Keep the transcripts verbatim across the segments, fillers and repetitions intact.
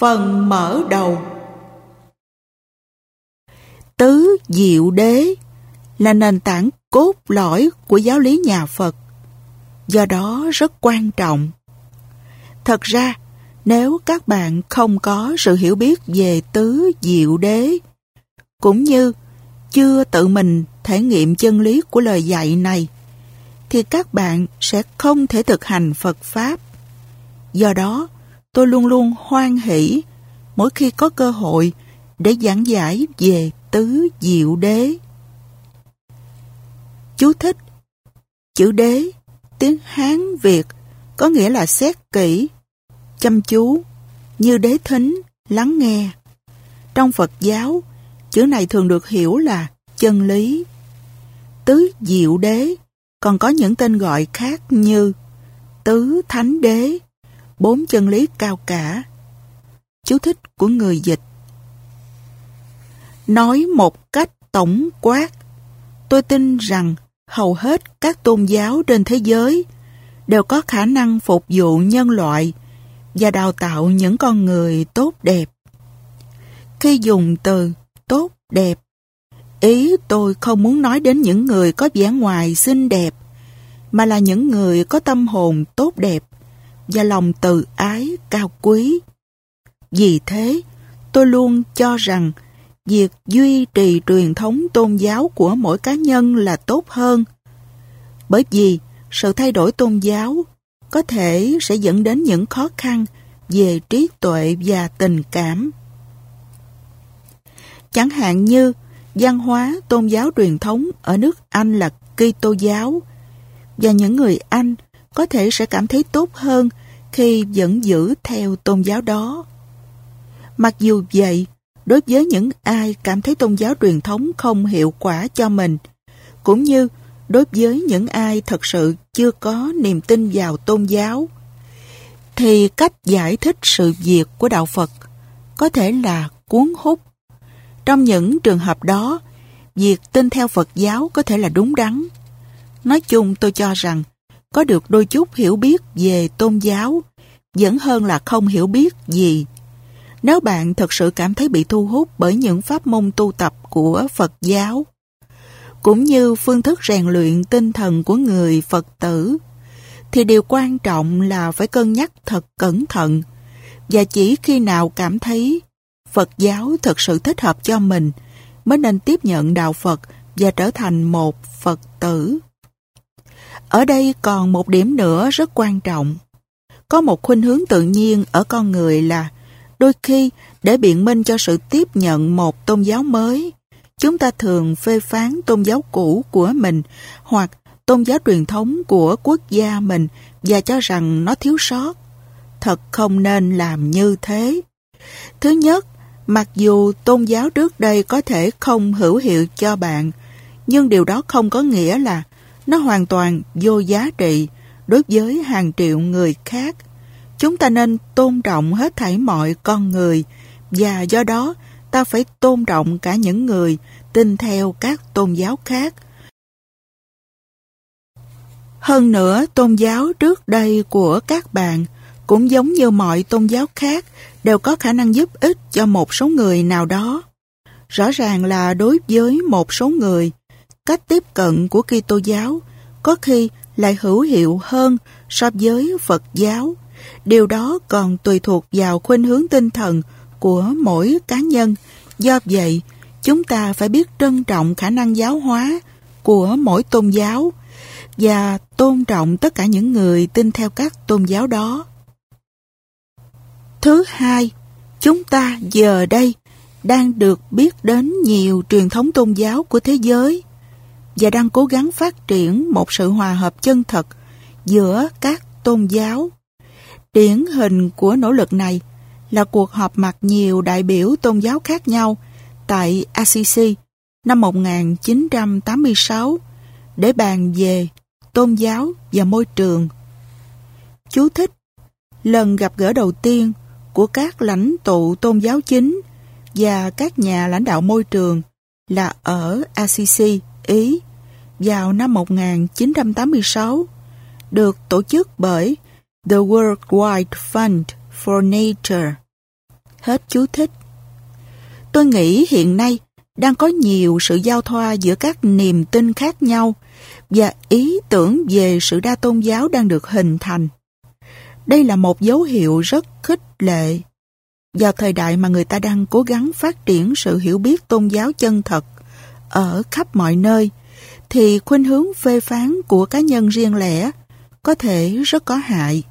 Phần mở đầu. Tứ Diệu Đế là nền tảng cốt lõi của giáo lý nhà Phật, do đó rất quan trọng. Thật ra, nếu các bạn không có sự hiểu biết về Tứ Diệu Đế, cũng như chưa tự mình thể nghiệm chân lý của lời dạy này, thì các bạn sẽ không thể thực hành Phật Pháp. Do đó, tôi luôn luôn hoan hỷ mỗi khi có cơ hội để giảng giải về Tứ Diệu Đế. Chú thích: chữ đế, tiếng Hán Việt, có nghĩa là xét kỹ, chăm chú, như đế thính, lắng nghe. Trong Phật giáo, chữ này thường được hiểu là chân lý. Tứ Diệu Đế còn có những tên gọi khác như Tứ Thánh Đế, bốn chân lý cao cả. Chú thích của người dịch. Nói một cách tổng quát, tôi tin rằng hầu hết các tôn giáo trên thế giới đều có khả năng phục vụ nhân loại và đào tạo những con người tốt đẹp. Khi dùng từ tốt đẹp, ý tôi không muốn nói đến những người có vẻ ngoài xinh đẹp, mà là những người có tâm hồn tốt đẹp và lòng từ ái cao quý. Vì thế, tôi luôn cho rằng việc duy trì truyền thống tôn giáo của mỗi cá nhân là tốt hơn, bởi vì sự thay đổi tôn giáo có thể sẽ dẫn đến những khó khăn về trí tuệ và tình cảm. Chẳng hạn như văn hóa tôn giáo truyền thống ở nước Anh là Kitô giáo, và những người Anh có thể sẽ cảm thấy tốt hơn khi vẫn giữ theo tôn giáo đó. Mặc dù vậy, đối với những ai cảm thấy tôn giáo truyền thống không hiệu quả cho mình, cũng như đối với những ai thật sự chưa có niềm tin vào tôn giáo, thì cách giải thích sự việc của Đạo Phật có thể là cuốn hút. Trong những trường hợp đó, việc tin theo Phật giáo có thể là đúng đắn. Nói chung, tôi cho rằng có được đôi chút hiểu biết về tôn giáo vẫn hơn là không hiểu biết gì. Nếu bạn thật sự cảm thấy bị thu hút bởi những pháp môn tu tập của Phật giáo, cũng như phương thức rèn luyện tinh thần của người Phật tử, thì điều quan trọng là phải cân nhắc thật cẩn thận, và chỉ khi nào cảm thấy Phật giáo thật sự thích hợp cho mình mới nên tiếp nhận đạo Phật và trở thành một Phật tử. Ở đây còn một điểm nữa rất quan trọng. Có một khuynh hướng tự nhiên ở con người là đôi khi để biện minh cho sự tiếp nhận một tôn giáo mới, chúng ta thường phê phán tôn giáo cũ của mình hoặc tôn giáo truyền thống của quốc gia mình và cho rằng nó thiếu sót. Thật không nên làm như thế. Thứ nhất, mặc dù tôn giáo trước đây có thể không hữu hiệu cho bạn, nhưng điều đó không có nghĩa là nó hoàn toàn vô giá trị đối với hàng triệu người khác. Chúng ta nên tôn trọng hết thảy mọi con người, và do đó ta phải tôn trọng cả những người tin theo các tôn giáo khác. Hơn nữa, tôn giáo trước đây của các bạn cũng giống như mọi tôn giáo khác đều có khả năng giúp ích cho một số người nào đó. Rõ ràng là đối với một số người, cách tiếp cận của Kitô giáo có khi lại hữu hiệu hơn so với Phật giáo. Điều đó còn tùy thuộc vào khuynh hướng tinh thần của mỗi cá nhân. Do vậy, chúng ta phải biết trân trọng khả năng giáo hóa của mỗi tôn giáo và tôn trọng tất cả những người tin theo các tôn giáo đó. Thứ hai, chúng ta giờ đây đang được biết đến nhiều truyền thống tôn giáo của thế giới và đang cố gắng phát triển một sự hòa hợp chân thật giữa các tôn giáo. Điển hình của nỗ lực này là cuộc họp mặt nhiều đại biểu tôn giáo khác nhau tại Assisi năm một nghìn chín trăm tám mươi sáu để bàn về tôn giáo và môi trường. Chú thích: lần gặp gỡ đầu tiên của các lãnh tụ tôn giáo chính và các nhà lãnh đạo môi trường là ở Assisi, Ý, vào năm một nghìn chín trăm tám mươi sáu, được tổ chức bởi The Worldwide Fund for Nature. Hết chú thích. Tôi nghĩ hiện nay đang có nhiều sự giao thoa giữa các niềm tin khác nhau và ý tưởng về sự đa tôn giáo đang được hình thành. Đây là một dấu hiệu rất khích lệ. Vào thời đại mà người ta đang cố gắng phát triển sự hiểu biết tôn giáo chân thật ở khắp mọi nơi, thì khuynh hướng phê phán của cá nhân riêng lẻ có thể rất có hại.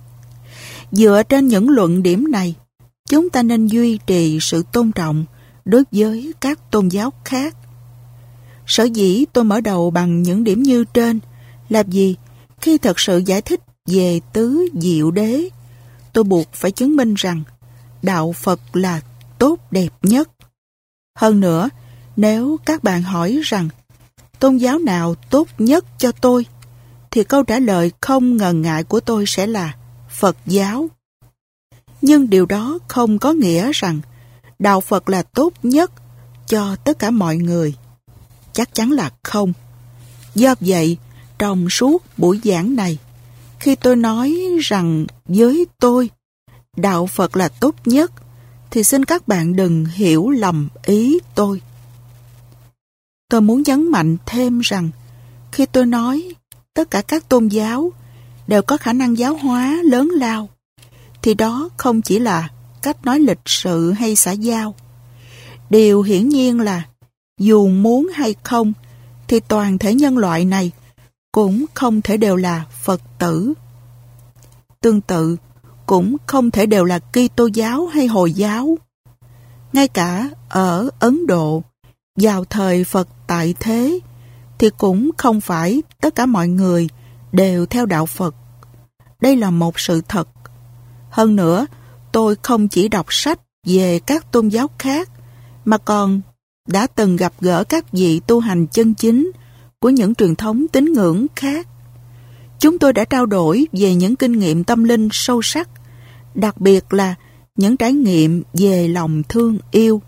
Dựa trên những luận điểm này, chúng ta nên duy trì sự tôn trọng đối với các tôn giáo khác. Sở dĩ tôi mở đầu bằng những điểm như trên là vì khi thật sự giải thích về tứ diệu đế, tôi buộc phải chứng minh rằng đạo Phật là tốt đẹp nhất. Hơn nữa, nếu các bạn hỏi rằng tôn giáo nào tốt nhất cho tôi, thì câu trả lời không ngần ngại của tôi sẽ là Phật giáo. Nhưng điều đó không có nghĩa rằng đạo Phật là tốt nhất cho tất cả mọi người. Chắc chắn là không. Do vậy, trong suốt buổi giảng này, khi tôi nói rằng với tôi, đạo Phật là tốt nhất, thì xin các bạn đừng hiểu lầm ý tôi. Tôi muốn nhấn mạnh thêm rằng, khi tôi nói tất cả các tôn giáo đều có khả năng giáo hóa lớn lao, thì đó không chỉ là cách nói lịch sự hay xã giao. Điều hiển nhiên là dù muốn hay không, thì toàn thể nhân loại này cũng không thể đều là Phật tử. Tương tự, cũng không thể đều là Kitô giáo hay Hồi giáo. Ngay cả ở Ấn Độ, vào thời Phật tại thế, thì cũng không phải tất cả mọi người đều theo đạo Phật. Đây là một sự thật. Hơn nữa, tôi không chỉ đọc sách về các tôn giáo khác, mà còn đã từng gặp gỡ các vị tu hành chân chính của những truyền thống tín ngưỡng khác. Chúng tôi đã trao đổi về những kinh nghiệm tâm linh sâu sắc, đặc biệt là những trải nghiệm về lòng thương yêu.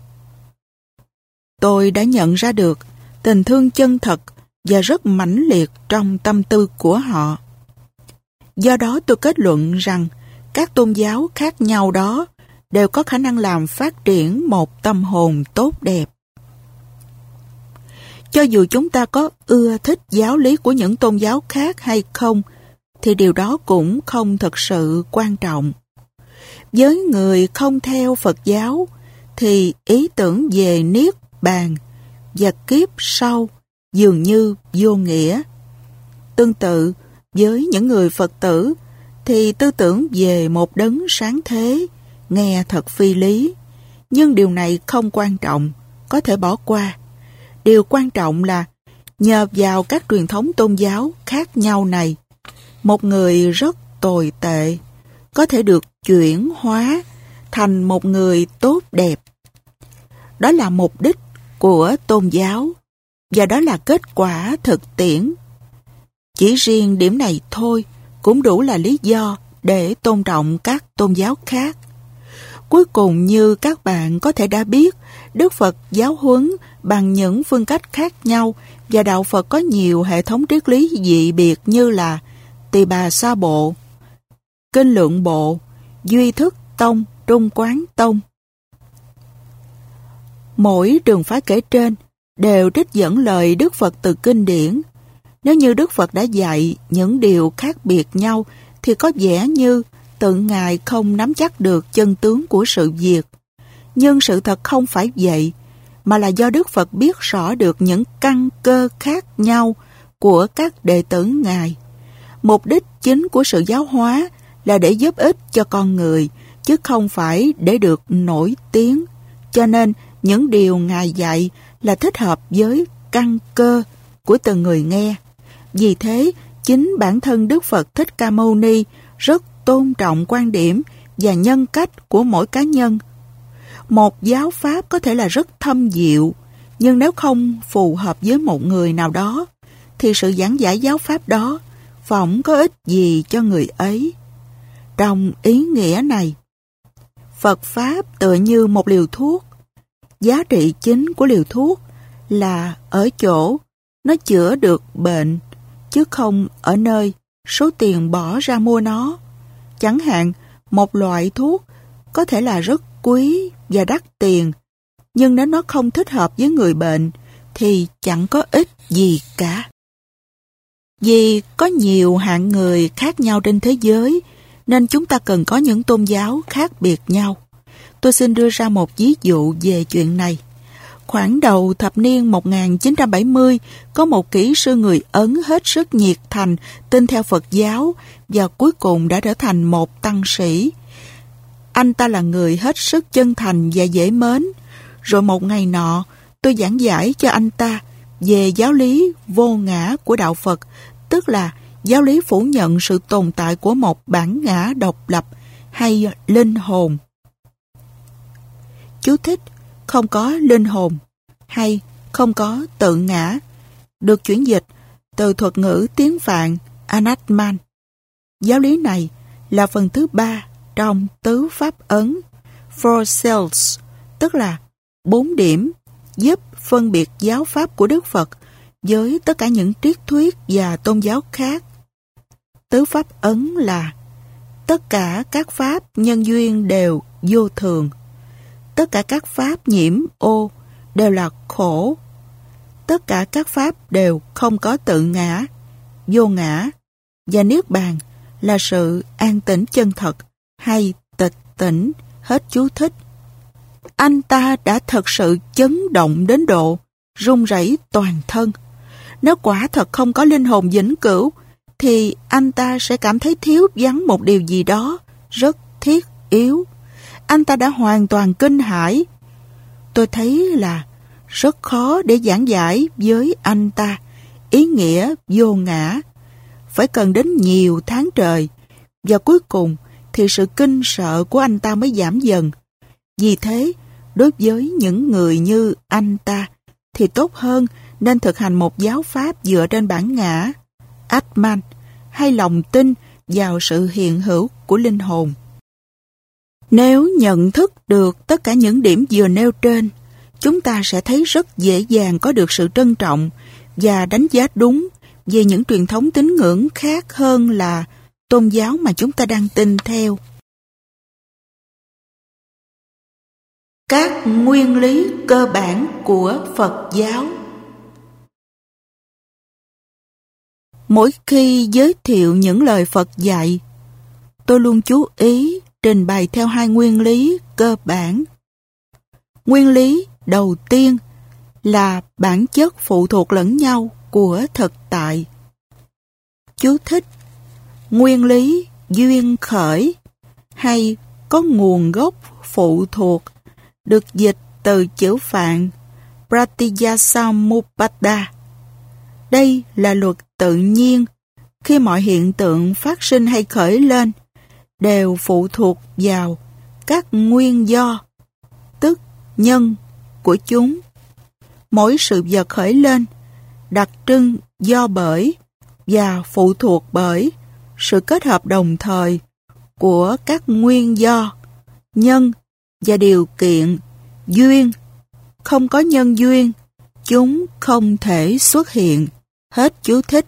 Tôi đã nhận ra được tình thương chân thật và rất mãnh liệt trong tâm tư của họ. Do đó tôi kết luận rằng các tôn giáo khác nhau đó đều có khả năng làm phát triển một tâm hồn tốt đẹp. Cho dù chúng ta có ưa thích giáo lý của những tôn giáo khác hay không, thì điều đó cũng không thực sự quan trọng. Với người không theo Phật giáo, thì ý tưởng về Niết Bàn và kiếp sau dường như vô nghĩa. Tương tự, với những người Phật tử, thì tư tưởng về một đấng sáng thế nghe thật phi lý. Nhưng điều này không quan trọng, có thể bỏ qua. Điều quan trọng là nhờ vào các truyền thống tôn giáo khác nhau này, một người rất tồi tệ có thể được chuyển hóa thành một người tốt đẹp. Đó là mục đích của tôn giáo, và đó là kết quả thực tiễn. Chỉ riêng điểm này thôi cũng đủ là lý do để tôn trọng các tôn giáo khác. Cuối cùng, như các bạn có thể đã biết, Đức Phật giáo huấn bằng những phương cách khác nhau, và đạo Phật có nhiều hệ thống triết lý dị biệt như là Tỳ Bà Sa Bộ, Kinh Lượng Bộ, Duy Thức Tông, Trung Quán Tông. Mỗi trường phái kể trên đều trích dẫn lời Đức Phật từ kinh điển. Nếu như Đức Phật đã dạy những điều khác biệt nhau, thì có vẻ như tự Ngài không nắm chắc được chân tướng của sự việc. Nhưng sự thật không phải vậy, mà là do Đức Phật biết rõ được những căn cơ khác nhau của các đệ tử Ngài. Mục đích chính của sự giáo hóa là để giúp ích cho con người, chứ không phải để được nổi tiếng. Cho nên, những điều Ngài dạy là thích hợp với căn cơ của từng người nghe. Vì thế, chính bản thân Đức Phật Thích Ca Mâu Ni rất tôn trọng quan điểm và nhân cách của mỗi cá nhân. Một giáo pháp có thể là rất thâm diệu, nhưng nếu không phù hợp với một người nào đó, thì sự giảng giải giáo pháp đó phỏng có ích gì cho người ấy. Trong ý nghĩa này, Phật Pháp tựa như một liều thuốc. Giá trị chính của liều thuốc là ở chỗ nó chữa được bệnh, chứ không ở nơi số tiền bỏ ra mua nó. Chẳng hạn, một loại thuốc có thể là rất quý và đắt tiền, nhưng nếu nó không thích hợp với người bệnh thì chẳng có ích gì cả. Vì có nhiều hạng người khác nhau trên thế giới, nên chúng ta cần có những tôn giáo khác biệt nhau. Tôi xin đưa ra một ví dụ về chuyện này. Khoảng đầu thập niên một nghìn chín trăm bảy mươi, có một kỹ sư người Ấn hết sức nhiệt thành tin theo Phật giáo và cuối cùng đã trở thành một tăng sĩ. Anh ta là người hết sức chân thành và dễ mến. Rồi một ngày nọ, tôi giảng giải cho anh ta về giáo lý vô ngã của Đạo Phật, tức là giáo lý phủ nhận sự tồn tại của một bản ngã độc lập hay linh hồn. Chú thích: không có linh hồn hay không có tự ngã được chuyển dịch từ thuật ngữ tiếng Phạn Anatman. Giáo lý này là phần thứ ba trong tứ pháp ấn Four Cells, tức là bốn điểm giúp phân biệt giáo pháp của Đức Phật với tất cả những triết thuyết và tôn giáo khác. Tứ pháp ấn là tất cả các pháp nhân duyên đều vô thường, tất cả các pháp nhiễm ô đều là khổ, tất cả các pháp đều không có tự ngã, vô ngã, và niết bàn là sự an tĩnh chân thật hay tịch tỉnh. Hết chú thích. Anh ta đã thật sự chấn động đến độ run rẩy toàn thân. Nếu quả thật không có linh hồn vĩnh cửu, thì anh ta sẽ cảm thấy thiếu vắng một điều gì đó rất thiết yếu. Anh ta đã hoàn toàn kinh hãi. Tôi thấy là rất khó để giảng giải với anh ta ý nghĩa vô ngã. Phải cần đến nhiều tháng trời, và cuối cùng thì sự kinh sợ của anh ta mới giảm dần. Vì thế, đối với những người như anh ta, thì tốt hơn nên thực hành một giáo pháp dựa trên bản ngã, Atman, hay lòng tin vào sự hiện hữu của linh hồn. Nếu nhận thức được tất cả những điểm vừa nêu trên, chúng ta sẽ thấy rất dễ dàng có được sự trân trọng và đánh giá đúng về những truyền thống tín ngưỡng khác hơn là tôn giáo mà chúng ta đang tin theo. Các nguyên lý cơ bản của Phật giáo. Mỗi khi giới thiệu những lời Phật dạy, tôi luôn chú ý trình bày theo hai nguyên lý cơ bản. Nguyên lý đầu tiên là bản chất phụ thuộc lẫn nhau của thực tại. Chú thích: nguyên lý duyên khởi hay có nguồn gốc phụ thuộc được dịch từ chữ Phạn Pratityasamuppada. Đây là luật tự nhiên. Khi mọi hiện tượng phát sinh hay khởi lên đều phụ thuộc vào các nguyên do, tức nhân của chúng. Mỗi sự vật khởi lên đặc trưng do bởi và phụ thuộc bởi sự kết hợp đồng thời của các nguyên do, nhân và điều kiện, duyên. Không có nhân duyên, chúng không thể xuất hiện. Hết chú thích.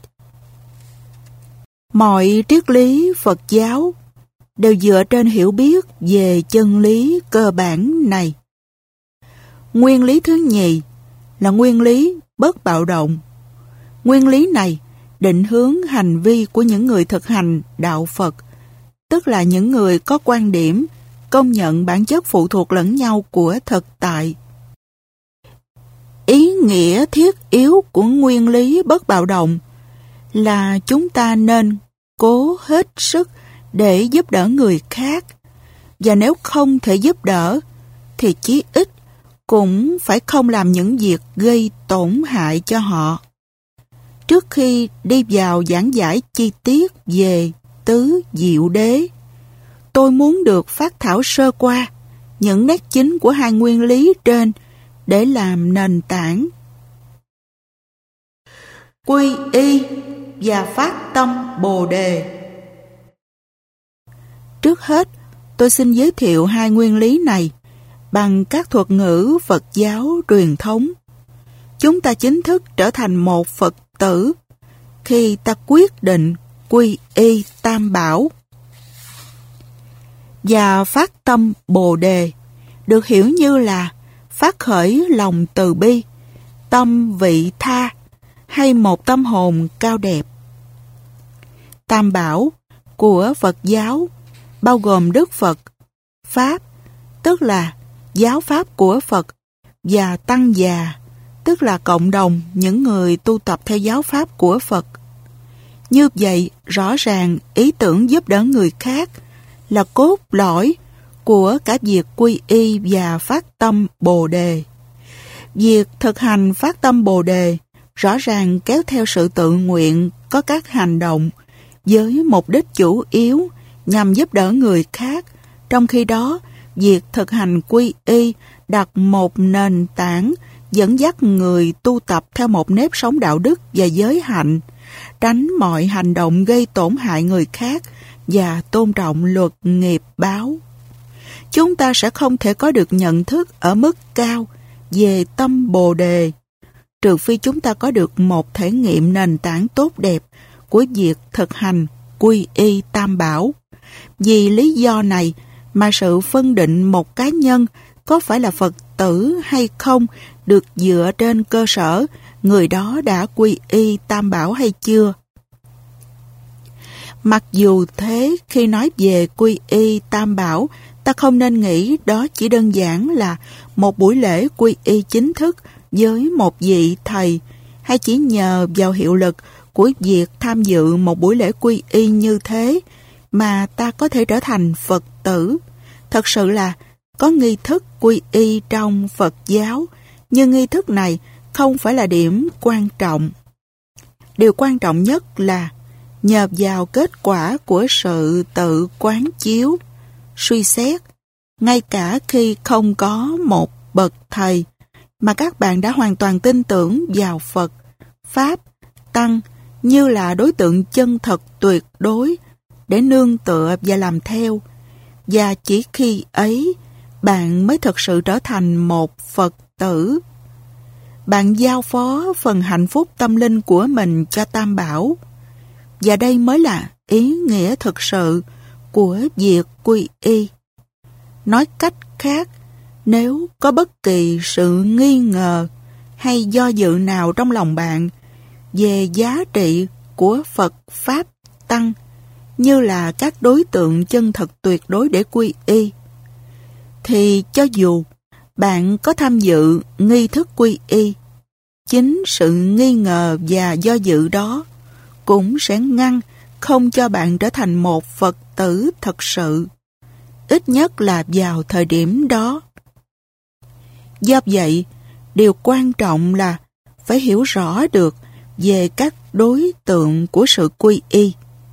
Mọi triết lý Phật giáo đều dựa trên hiểu biết về chân lý cơ bản này. Nguyên lý thứ nhì là nguyên lý bất bạo động. Nguyên lý này định hướng hành vi của những người thực hành đạo Phật, tức là những người có quan điểm công nhận bản chất phụ thuộc lẫn nhau của thực tại. Ý nghĩa thiết yếu của nguyên lý bất bạo động là chúng ta nên cố hết sức để giúp đỡ người khác, và nếu không thể giúp đỡ thì chí ít cũng phải không làm những việc gây tổn hại cho họ. Trước khi đi vào giảng giải chi tiết về tứ diệu đế, tôi muốn được phát thảo sơ qua những nét chính của hai nguyên lý trên để làm nền tảng. Quy y và phát tâm Bồ Đề. Trước hết, tôi xin giới thiệu hai nguyên lý này bằng các thuật ngữ Phật giáo truyền thống. Chúng ta chính thức trở thành một Phật tử khi ta quyết định quy y Tam Bảo. Và phát tâm Bồ Đề được hiểu như là phát khởi lòng từ bi, tâm vị tha hay một tâm hồn cao đẹp. Tam bảo của Phật giáo bao gồm Đức Phật, Pháp, tức là giáo pháp của Phật, và Tăng già, tức là cộng đồng những người tu tập theo giáo pháp của Phật. Như vậy, rõ ràng ý tưởng giúp đỡ người khác là cốt lõi của cả việc quy y và phát tâm Bồ Đề. Việc thực hành phát tâm Bồ Đề rõ ràng kéo theo sự tự nguyện có các hành động với mục đích chủ yếu nhằm giúp đỡ người khác. Trong khi đó, việc thực hành quy y đặt một nền tảng dẫn dắt người tu tập theo một nếp sống đạo đức và giới hạnh, tránh mọi hành động gây tổn hại người khác và tôn trọng luật nghiệp báo. Chúng ta sẽ không thể có được nhận thức ở mức cao về tâm Bồ Đề, trừ phi chúng ta có được một thể nghiệm nền tảng tốt đẹp của việc thực hành quy y Tam Bảo. Vì lý do này mà sự phân định một cá nhân có phải là Phật tử hay không được dựa trên cơ sở người đó đã quy y Tam Bảo hay chưa. Mặc dù thế, khi nói về quy y Tam Bảo, ta không nên nghĩ đó chỉ đơn giản là một buổi lễ quy y chính thức với một vị thầy, hay chỉ nhờ vào hiệu lực của việc tham dự một buổi lễ quy y như thế mà ta có thể trở thành Phật tử. Thật sự là có nghi thức quy y trong Phật giáo, nhưng nghi thức này không phải là điểm quan trọng. Điều quan trọng nhất là nhờ vào kết quả của sự tự quán chiếu, suy xét, ngay cả khi không có một bậc thầy, mà các bạn đã hoàn toàn tin tưởng vào Phật, Pháp, Tăng như là đối tượng chân thật tuyệt đối để nương tựa và làm theo. Và chỉ khi ấy, bạn mới thực sự trở thành một Phật tử. Bạn giao phó phần hạnh phúc tâm linh của mình cho Tam Bảo. Và đây mới là ý nghĩa thực sự của việc quy y. Nói cách khác, nếu có bất kỳ sự nghi ngờ hay do dự nào trong lòng bạn về giá trị của Phật, Pháp, Tăng như là các đối tượng chân thật tuyệt đối để quy y, thì cho dù bạn có tham dự nghi thức quy y, chính sự nghi ngờ và do dự đó cũng sẽ ngăn không cho bạn trở thành một Phật tử thật sự, ít nhất là vào thời điểm đó. Do vậy, điều quan trọng là phải hiểu rõ được về các đối tượng của sự quy y.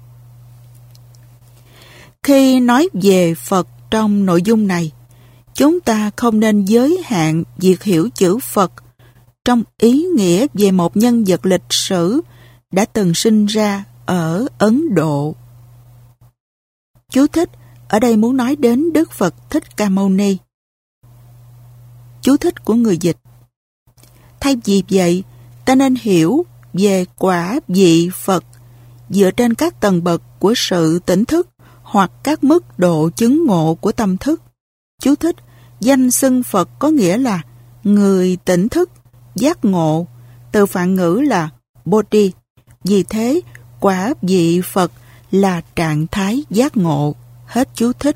Khi nói về Phật trong nội dung này, chúng ta không nên giới hạn việc hiểu chữ Phật trong ý nghĩa về một nhân vật lịch sử đã từng sinh ra ở Ấn Độ. Chú thích ở đây muốn nói đến Đức Phật Thích Ca Mâu Ni. Chú thích của người dịch. Thay vì vậy, ta nên hiểu về quả vị Phật dựa trên các tầng bậc của sự tỉnh thức hoặc các mức độ chứng ngộ của tâm thức. Chú thích, danh xưng Phật có nghĩa là người tỉnh thức, giác ngộ, từ Phạn ngữ là Bodhi. Vì thế, quả vị Phật là trạng thái giác ngộ. Hết chú thích.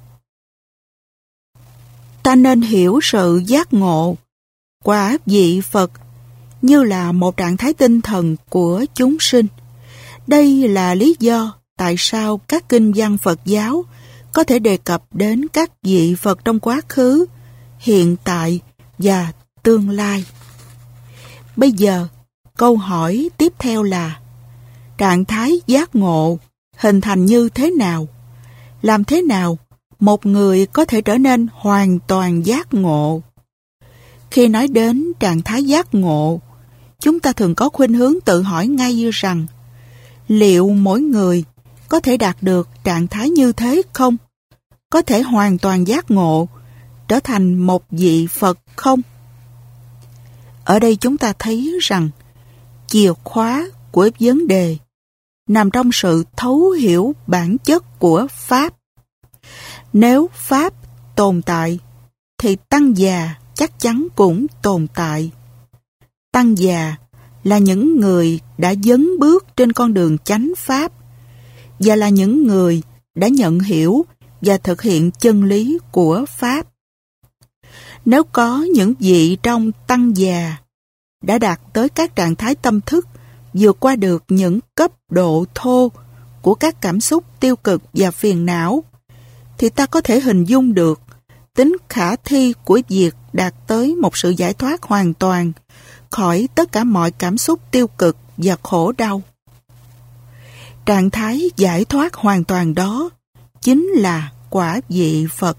Ta nên hiểu sự giác ngộ, quả vị Phật như là một trạng thái tinh thần của chúng sinh. Đây là lý do tại sao các kinh văn Phật giáo có thể đề cập đến các vị Phật trong quá khứ, hiện tại và tương lai. Bây giờ, câu hỏi tiếp theo là trạng thái giác ngộ hình thành như thế nào? Làm thế nào một người có thể trở nên hoàn toàn giác ngộ? Khi nói đến trạng thái giác ngộ, chúng ta thường có khuynh hướng tự hỏi ngay rằng liệu mỗi người có thể đạt được trạng thái như thế không? Có thể hoàn toàn giác ngộ, trở thành một vị Phật không? Ở đây chúng ta thấy rằng chìa khóa của vấn đề nằm trong sự thấu hiểu bản chất của Pháp. Nếu Pháp tồn tại, thì tăng già chắc chắn cũng tồn tại. Tăng già là những người đã dấn bước trên con đường chánh pháp và là những người đã nhận hiểu và thực hiện chân lý của pháp. Nếu có những vị trong tăng già đã đạt tới các trạng thái tâm thức vượt qua được những cấp độ thô của các cảm xúc tiêu cực và phiền não, thì ta có thể hình dung được tính khả thi của việc đạt tới một sự giải thoát hoàn toàn khỏi tất cả mọi cảm xúc tiêu cực và khổ đau. Trạng thái giải thoát hoàn toàn đó chính là quả vị Phật.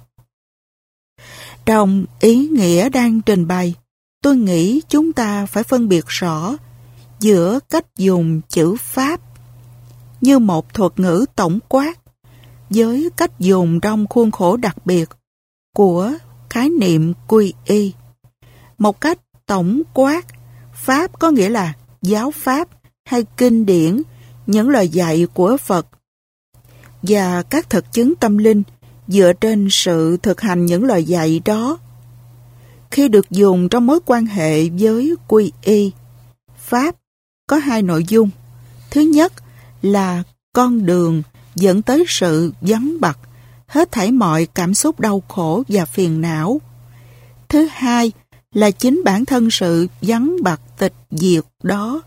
Trong ý nghĩa đang trình bày, tôi nghĩ chúng ta phải phân biệt rõ giữa cách dùng chữ Pháp như một thuật ngữ tổng quát với cách dùng trong khuôn khổ đặc biệt của khái niệm quy y. Một cách tổng quát, Pháp có nghĩa là giáo Pháp hay kinh điển, những lời dạy của Phật và các thực chứng tâm linh dựa trên sự thực hành những lời dạy đó. Khi được dùng trong mối quan hệ với quy y, Pháp có hai nội dung. Thứ nhất là con đường dẫn tới sự vắng bặt hết thảy mọi cảm xúc đau khổ và phiền não. Thứ hai là chính bản thân sự vắng bặt tịch diệt đó.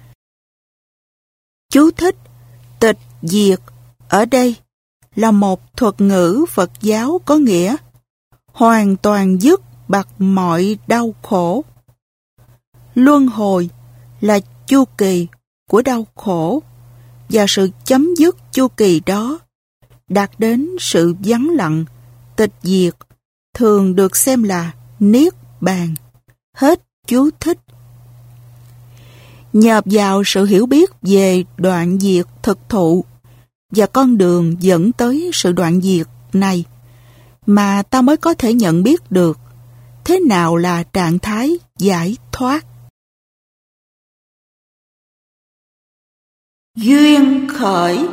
Chú thích: tịch diệt ở đây là một thuật ngữ Phật giáo có nghĩa hoàn toàn dứt bặt mọi đau khổ. Luân hồi là chu kỳ của đau khổ, và sự chấm dứt chu kỳ đó đạt đến sự vắng lặng, tịch diệt, thường được xem là niết bàn. Hết chú thích. Nhờ vào sự hiểu biết về đoạn diệt thực thụ và con đường dẫn tới sự đoạn diệt này mà ta mới có thể nhận biết được thế nào là trạng thái giải thoát. Duyên khởi.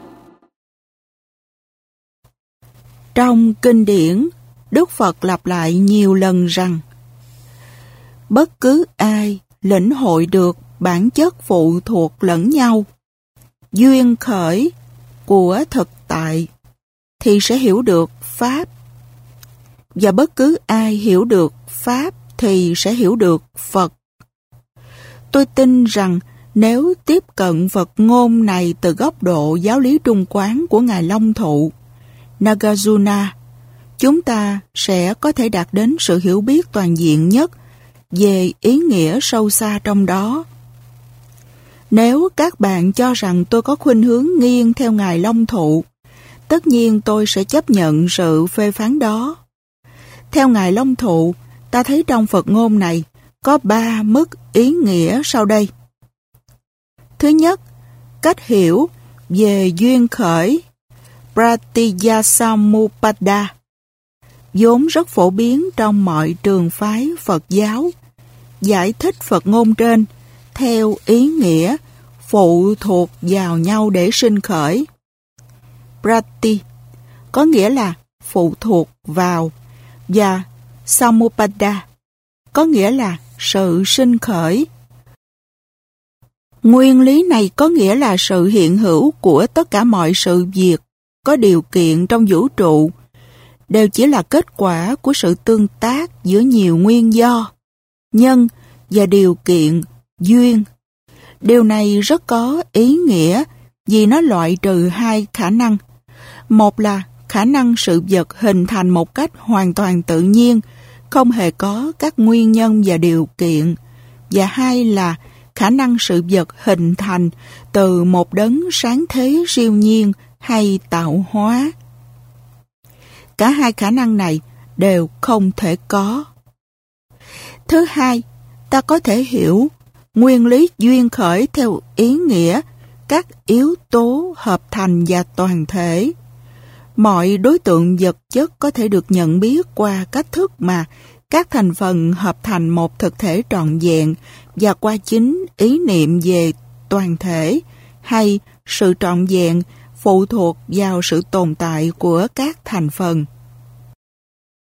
Trong kinh điển, Đức Phật lặp lại nhiều lần rằng bất cứ ai lĩnh hội được bản chất phụ thuộc lẫn nhau, duyên khởi của thực tại, thì sẽ hiểu được Pháp. Và bất cứ ai hiểu được Pháp thì sẽ hiểu được Phật. Tôi tin rằng nếu tiếp cận Phật ngôn này từ góc độ giáo lý trung quán của Ngài Long Thụ, Nagarjuna, chúng ta sẽ có thể đạt đến sự hiểu biết toàn diện nhất về ý nghĩa sâu xa trong đó. Nếu các bạn cho rằng tôi có khuynh hướng nghiêng theo Ngài Long Thụ, tất nhiên tôi sẽ chấp nhận sự phê phán đó. Theo Ngài Long Thụ, ta thấy trong Phật ngôn này có ba mức ý nghĩa sau đây. Thứ nhất, cách hiểu về duyên khởi, Pratityasamuppada, vốn rất phổ biến trong mọi trường phái Phật giáo, giải thích Phật ngôn trên theo ý nghĩa phụ thuộc vào nhau để sinh khởi. Prati có nghĩa là phụ thuộc vào, và Samupada có nghĩa là sự sinh khởi. Nguyên lý này có nghĩa là sự hiện hữu của tất cả mọi sự việc có điều kiện trong vũ trụ đều chỉ là kết quả của sự tương tác giữa nhiều nguyên do, nhân và điều kiện, duyên. Điều này rất có ý nghĩa vì nó loại trừ hai khả năng. Một là khả năng sự vật hình thành một cách hoàn toàn tự nhiên, không hề có các nguyên nhân và điều kiện. Và hai là khả năng sự vật hình thành từ một đấng sáng thế siêu nhiên hay tạo hóa. Cả hai khả năng này đều không thể có. Thứ hai, ta có thể hiểu nguyên lý duyên khởi theo ý nghĩa các yếu tố hợp thành và toàn thể. Mọi đối tượng vật chất có thể được nhận biết qua cách thức mà các thành phần hợp thành một thực thể trọn vẹn và qua chính ý niệm về toàn thể hay sự trọn vẹn phụ thuộc vào sự tồn tại của các thành phần.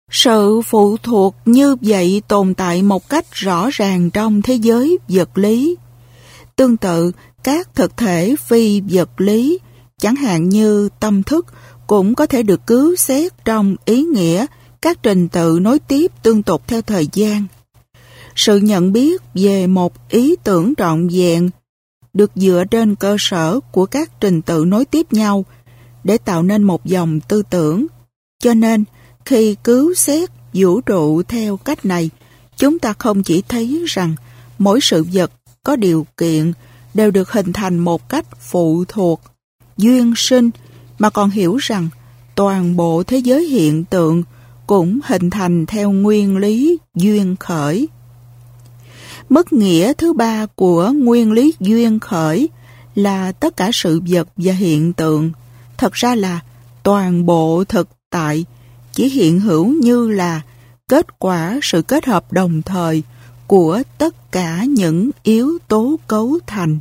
Sự phụ thuộc như vậy tồn tại một cách rõ ràng trong thế giới vật lý. Tương tự, các thực thể phi vật lý, chẳng hạn như tâm thức, cũng có thể được cứu xét trong ý nghĩa các trình tự nối tiếp tương tục theo thời gian. Sự nhận biết về một ý tưởng trọn vẹn được dựa trên cơ sở của các trình tự nối tiếp nhau để tạo nên một dòng tư tưởng. Cho nên, khi cứu xét vũ trụ theo cách này, chúng ta không chỉ thấy rằng mỗi sự vật có điều kiện đều được hình thành một cách phụ thuộc, duyên sinh, mà còn hiểu rằng toàn bộ thế giới hiện tượng cũng hình thành theo nguyên lý duyên khởi. Mức nghĩa thứ ba của nguyên lý duyên khởi là tất cả sự vật và hiện tượng, thật ra là toàn bộ thực tại, chỉ hiện hữu như là kết quả sự kết hợp đồng thời của tất cả những yếu tố cấu thành.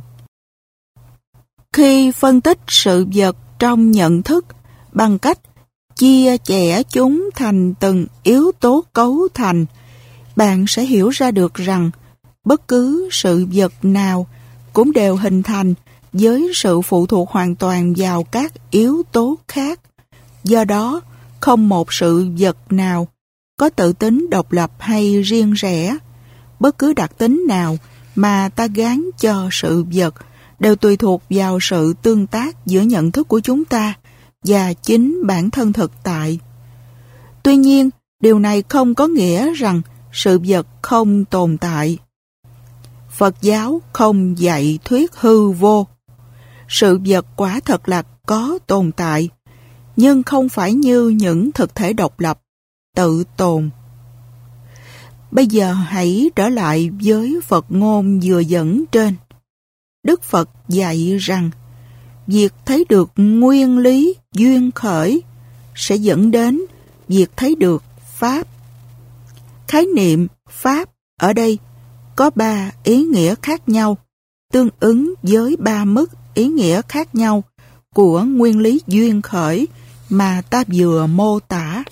Khi phân tích sự vật trong nhận thức bằng cách chia chẻ chúng thành từng yếu tố cấu thành, bạn sẽ hiểu ra được rằng bất cứ sự vật nào cũng đều hình thành với sự phụ thuộc hoàn toàn vào các yếu tố khác. Do đó, không một sự vật nào có tự tính độc lập hay riêng rẽ. Bất cứ đặc tính nào mà ta gán cho sự vật đều tùy thuộc vào sự tương tác giữa nhận thức của chúng ta và chính bản thân thực tại. Tuy nhiên, điều này không có nghĩa rằng sự vật không tồn tại. Phật giáo không dạy thuyết hư vô. Sự vật quả thật là có tồn tại, nhưng không phải như những thực thể độc lập, tự tồn. Bây giờ hãy trở lại với Phật ngôn vừa dẫn trên. Đức Phật dạy rằng việc thấy được nguyên lý duyên khởi sẽ dẫn đến việc thấy được Pháp. Khái niệm Pháp ở đây có ba ý nghĩa khác nhau, tương ứng với ba mức ý nghĩa khác nhau của nguyên lý duyên khởi mà ta vừa mô tả.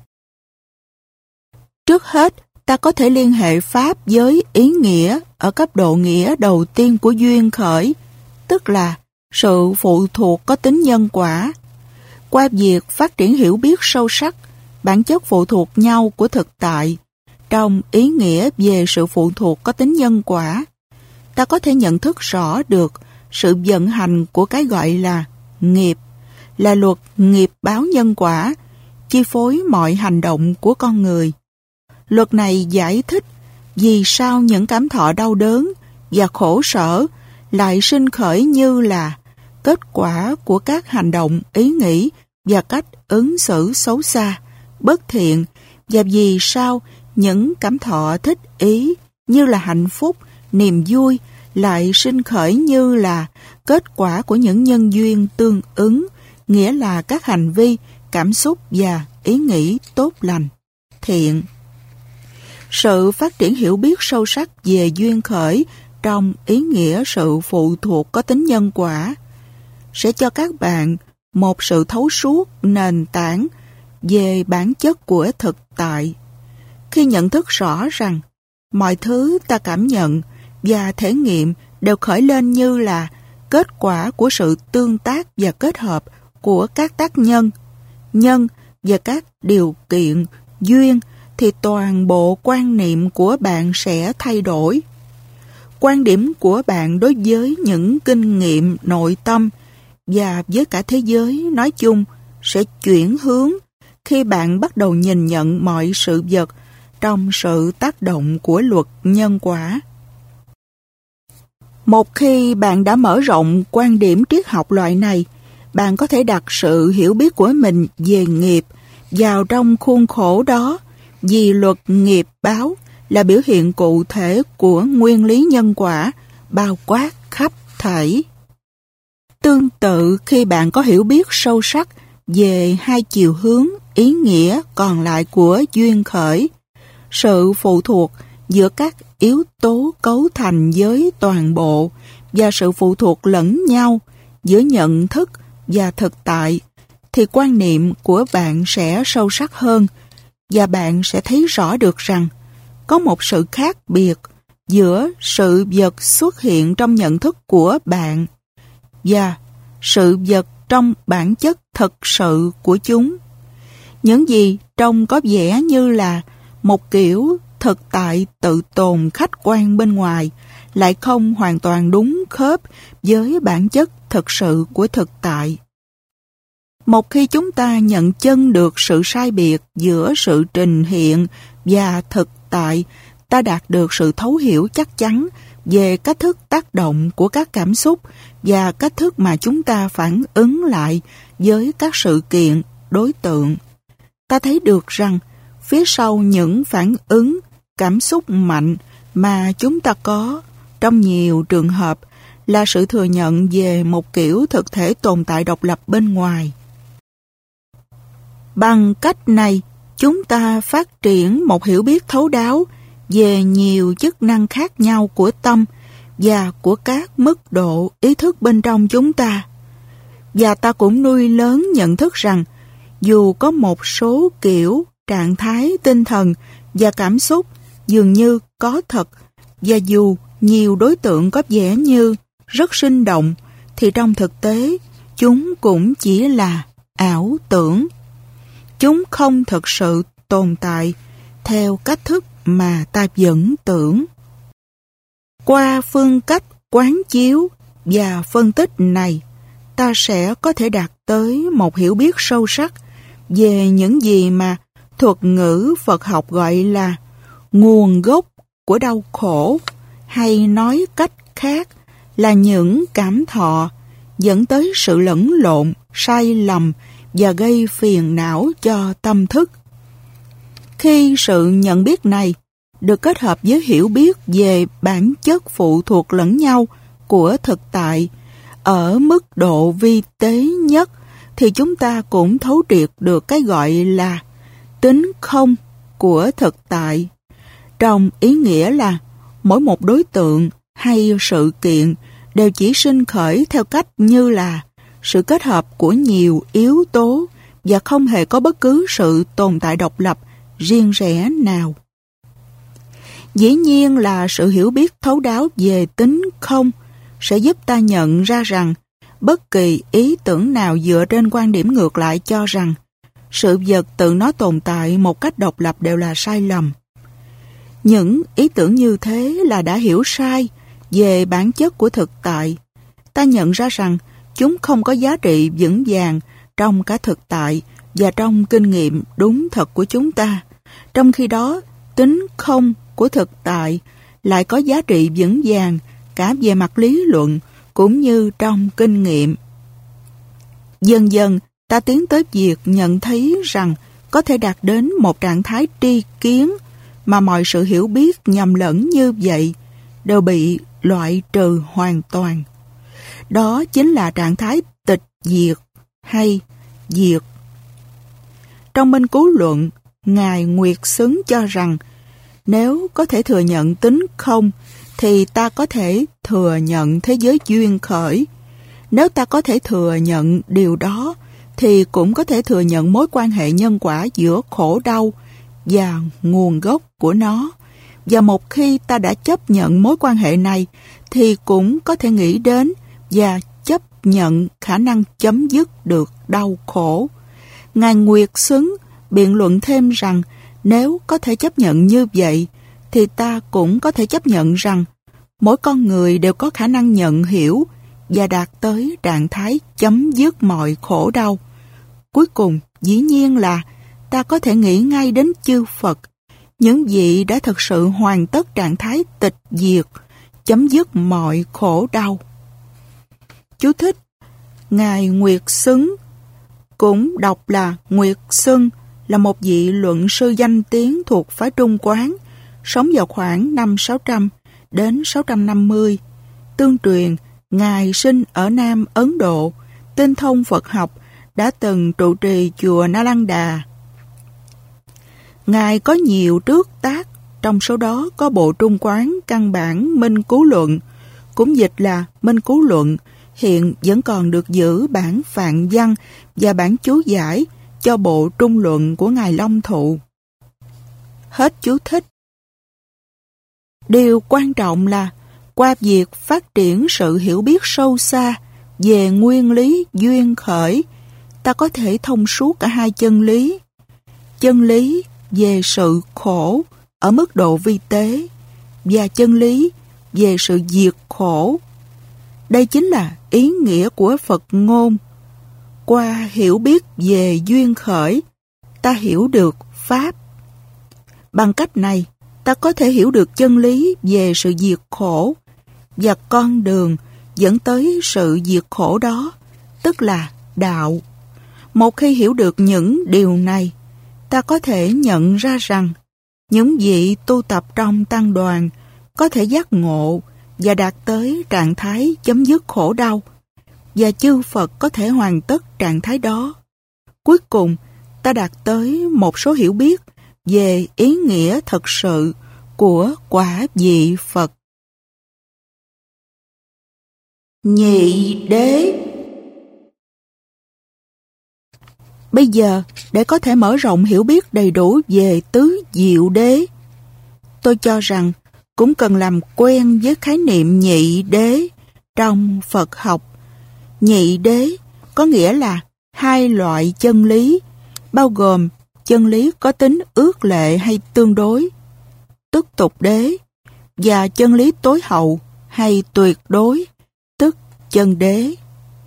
Trước hết, ta có thể liên hệ Pháp với ý nghĩa ở cấp độ nghĩa đầu tiên của duyên khởi, tức là sự phụ thuộc có tính nhân quả. Qua việc phát triển hiểu biết sâu sắc bản chất phụ thuộc nhau của thực tại, trong ý nghĩa về sự phụ thuộc có tính nhân quả, ta có thể nhận thức rõ được sự vận hành của cái gọi là nghiệp, là luật nghiệp báo nhân quả, chi phối mọi hành động của con người. Luật này giải thích vì sao những cảm thọ đau đớn và khổ sở lại sinh khởi như là kết quả của các hành động, ý nghĩ và cách ứng xử xấu xa, bất thiện, và vì sao những cảm thọ thích ý như là hạnh phúc, niềm vui lại sinh khởi như là kết quả của những nhân duyên tương ứng, nghĩa là các hành vi, cảm xúc và ý nghĩ tốt lành, thiện. Sự phát triển hiểu biết sâu sắc về duyên khởi trong ý nghĩa sự phụ thuộc có tính nhân quả sẽ cho các bạn một sự thấu suốt nền tảng về bản chất của thực tại. Khi nhận thức rõ rằng mọi thứ ta cảm nhận và thể nghiệm đều khởi lên như là kết quả của sự tương tác và kết hợp của các tác nhân, nhân và các điều kiện, duyên, thì toàn bộ quan niệm của bạn sẽ thay đổi. Quan điểm của bạn đối với những kinh nghiệm nội tâm và với cả thế giới nói chung sẽ chuyển hướng khi bạn bắt đầu nhìn nhận mọi sự vật trong sự tác động của luật nhân quả. Một khi bạn đã mở rộng quan điểm triết học loại này, bạn có thể đặt sự hiểu biết của mình về nghiệp vào trong khuôn khổ đó, vì luật nghiệp báo là biểu hiện cụ thể của nguyên lý nhân quả, bao quát khắp thảy. Tương tự, khi bạn có hiểu biết sâu sắc về hai chiều hướng ý nghĩa còn lại của duyên khởi, sự phụ thuộc giữa các yếu tố cấu thành với toàn bộ và sự phụ thuộc lẫn nhau giữa nhận thức và thực tại, thì quan niệm của bạn sẽ sâu sắc hơn và bạn sẽ thấy rõ được rằng có một sự khác biệt giữa sự vật xuất hiện trong nhận thức của bạn và sự vật trong bản chất thực sự của chúng. Những gì trông có vẻ như là một kiểu thực tại tự tồn khách quan bên ngoài lại không hoàn toàn đúng khớp với bản chất thực sự của thực tại. Một khi chúng ta nhận chân được sự sai biệt giữa sự trình hiện và thực tại, ta đạt được sự thấu hiểu chắc chắn về cách thức tác động của các cảm xúc và cách thức mà chúng ta phản ứng lại với các sự kiện, đối tượng. Ta thấy được rằng phía sau những phản ứng, cảm xúc mạnh mà chúng ta có trong nhiều trường hợp là sự thừa nhận về một kiểu thực thể tồn tại độc lập bên ngoài. Bằng cách này, chúng ta phát triển một hiểu biết thấu đáo về nhiều chức năng khác nhau của tâm và của các mức độ ý thức bên trong chúng ta. Và ta cũng nuôi lớn nhận thức rằng dù có một số kiểu trạng thái tinh thần và cảm xúc dường như có thật, và dù nhiều đối tượng có vẻ như rất sinh động, thì trong thực tế chúng cũng chỉ là ảo tưởng. Chúng không thực sự tồn tại theo cách thức mà ta vẫn tưởng. Qua phương cách quán chiếu và phân tích này, ta sẽ có thể đạt tới một hiểu biết sâu sắc về những gì mà thuật ngữ Phật học gọi là nguồn gốc của đau khổ, hay nói cách khác là những cảm thọ dẫn tới sự lẫn lộn, sai lầm và gây phiền não cho tâm thức. Khi sự nhận biết này được kết hợp với hiểu biết về bản chất phụ thuộc lẫn nhau của thực tại ở mức độ vi tế nhất, thì chúng ta cũng thấu triệt được cái gọi là tính không của thực tại, trong ý nghĩa là mỗi một đối tượng hay sự kiện đều chỉ sinh khởi theo cách như là sự kết hợp của nhiều yếu tố và không hề có bất cứ sự tồn tại độc lập, riêng rẽ nào. Dĩ nhiên là sự hiểu biết thấu đáo về tính không sẽ giúp ta nhận ra rằng bất kỳ ý tưởng nào dựa trên quan điểm ngược lại cho rằng sự vật tự nó tồn tại một cách độc lập đều là sai lầm. Những ý tưởng như thế là đã hiểu sai về bản chất của thực tại. Ta nhận ra rằng chúng không có giá trị vững vàng trong cả thực tại và trong kinh nghiệm đúng thật của chúng ta. Trong khi đó, tính không của thực tại lại có giá trị vững vàng cả về mặt lý luận cũng như trong kinh nghiệm. Dần dần, ta tiến tới việc nhận thấy rằng có thể đạt đến một trạng thái tri kiến mà mọi sự hiểu biết nhầm lẫn như vậy đều bị loại trừ hoàn toàn. Đó chính là trạng thái tịch diệt hay diệt. Trong Minh Cứu Luận, Ngài Nguyệt Xứng cho rằng nếu có thể thừa nhận tính không thì ta có thể thừa nhận thế giới duyên khởi. Nếu ta có thể thừa nhận điều đó thì cũng có thể thừa nhận mối quan hệ nhân quả giữa khổ đau và nguồn gốc của nó. Và một khi ta đã chấp nhận mối quan hệ này thì cũng có thể nghĩ đến và chấp nhận khả năng chấm dứt được đau khổ. Ngài Nguyệt Xứng biện luận thêm rằng nếu có thể chấp nhận như vậy thì ta cũng có thể chấp nhận rằng mỗi con người đều có khả năng nhận hiểu và đạt tới trạng thái chấm dứt mọi khổ đau. Cuối cùng, dĩ nhiên là ta có thể nghĩ ngay đến chư Phật, những vị đã thực sự hoàn tất trạng thái tịch diệt, chấm dứt mọi khổ đau. Chú thích: Ngài Nguyệt Xứng, cũng đọc là Nguyệt Xưng, là một vị luận sư danh tiếng thuộc phái Trung Quán, sống vào khoảng năm sáu trăm đến sáu trăm năm mươi. Tương truyền, Ngài sinh ở Nam Ấn Độ, tinh thông Phật học, đã từng trụ trì chùa Nalanda. Ngài có nhiều trước tác, trong số đó có bộ Trung Quán căn bản Minh Cứu Luận, cũng dịch là Minh Cứu Luận, hiện vẫn còn được giữ bản Phạn Văn và bản chú giải cho bộ Trung Luận của Ngài Long Thụ. Hết chú thích. Điều quan trọng là qua việc phát triển sự hiểu biết sâu xa về nguyên lý duyên khởi, ta có thể thông suốt cả hai chân lý. Chân lý về sự khổ ở mức độ vi tế và chân lý về sự diệt khổ. Đây chính là ý nghĩa của Phật ngôn. Qua hiểu biết về duyên khởi, ta hiểu được Pháp. Bằng cách này, ta có thể hiểu được chân lý về sự diệt khổ và con đường dẫn tới sự diệt khổ đó, tức là đạo. Một khi hiểu được những điều này, ta có thể nhận ra rằng những vị tu tập trong tăng đoàn có thể giác ngộ và đạt tới trạng thái chấm dứt khổ đau, và chư Phật có thể hoàn tất trạng thái đó. Cuối cùng, ta đạt tới một số hiểu biết về ý nghĩa thật sự của quả vị Phật. Nhị đế. Bây giờ, để có thể mở rộng hiểu biết đầy đủ về tứ diệu đế, tôi cho rằng cũng cần làm quen với khái niệm nhị đế trong Phật học. Nhị đế có nghĩa là hai loại chân lý, bao gồm chân lý có tính ước lệ hay tương đối, tức tục đế, và chân lý tối hậu hay tuyệt đối, tức chân đế.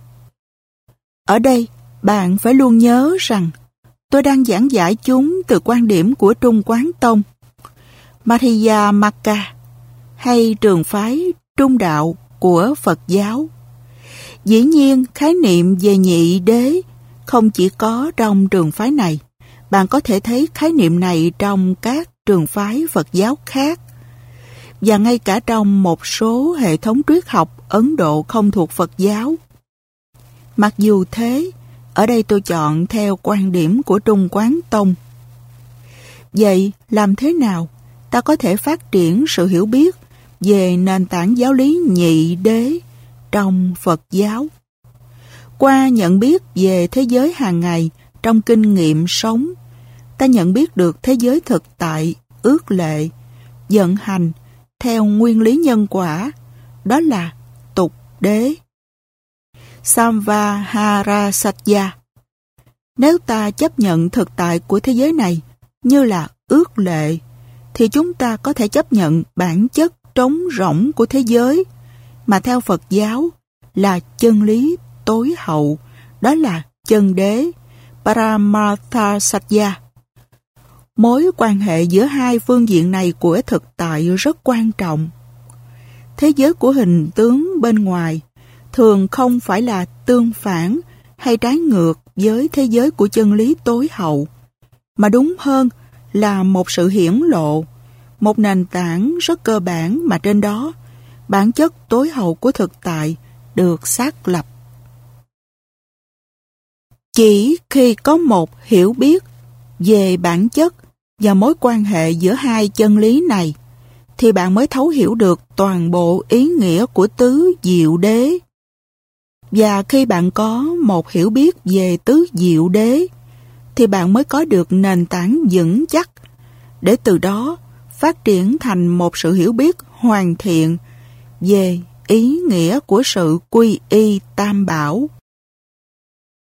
Ở đây, bạn phải luôn nhớ rằng tôi đang giảng giải chúng từ quan điểm của Trung Quán Tông, Madhyamaka hay trường phái trung đạo của Phật giáo. Dĩ nhiên, khái niệm về nhị đế không chỉ có trong trường phái này. Bạn có thể thấy khái niệm này trong các trường phái Phật giáo khác, và ngay cả trong một số hệ thống triết học Ấn Độ không thuộc Phật giáo. Mặc dù thế, ở đây tôi chọn theo quan điểm của Trung Quán Tông. Vậy, làm thế nào ta có thể phát triển sự hiểu biết về nền tảng giáo lý nhị đế trong Phật giáo? Qua nhận biết về thế giới hàng ngày trong kinh nghiệm sống, ta nhận biết được thế giới thực tại, ước lệ, vận hành theo nguyên lý nhân quả, đó là tục đế. Samvahara-satya. Nếu ta chấp nhận thực tại của thế giới này như là ước lệ, thì chúng ta có thể chấp nhận bản chất trống rỗng của thế giới, mà theo Phật giáo là chân lý tối hậu, đó là chân đế, Paramartha-satya. Mối quan hệ giữa hai phương diện này của thực tại rất quan trọng. Thế giới của hình tướng bên ngoài thường không phải là tương phản hay trái ngược với thế giới của chân lý tối hậu, mà đúng hơn là một sự hiển lộ, một nền tảng rất cơ bản mà trên đó bản chất tối hậu của thực tại được xác lập. Chỉ khi có một hiểu biết về bản chất và mối quan hệ giữa hai chân lý này, thì bạn mới thấu hiểu được toàn bộ ý nghĩa của tứ diệu đế. Và khi bạn có một hiểu biết về tứ diệu đế, thì bạn mới có được nền tảng vững chắc, để từ đó phát triển thành một sự hiểu biết hoàn thiện về ý nghĩa của sự quy y tam bảo.